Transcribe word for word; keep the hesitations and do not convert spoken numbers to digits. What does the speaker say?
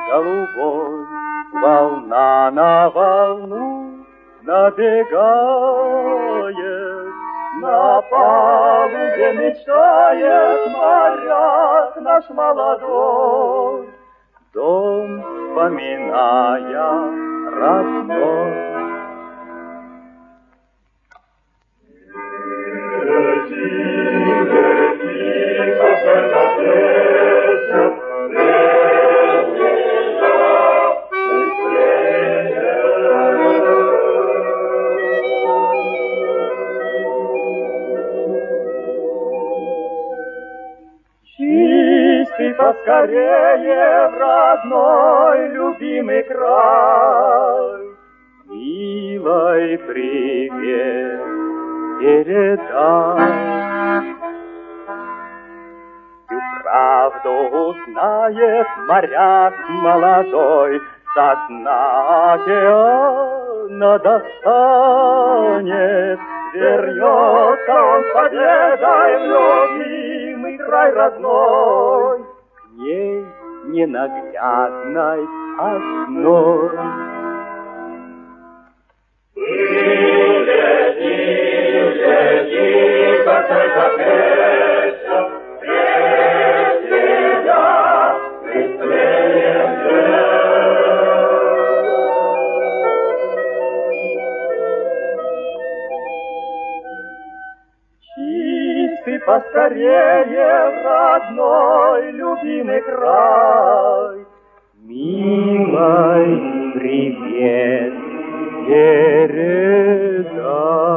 голубой, волна на волну набегает, на палубе мечтает моряк наш молодой, дом вспоминая родной. Чистый поскорее в родной любимый край, милой привет передай. Всю правду узнает моряк молодой, со дна океана достанет, вернется он с победой в любимый край родной, к ней ненаглядной одной. Улети, улети, какой запреща, без тебя быстрее Чистый поскорее в родной любимый край, милой привет передай.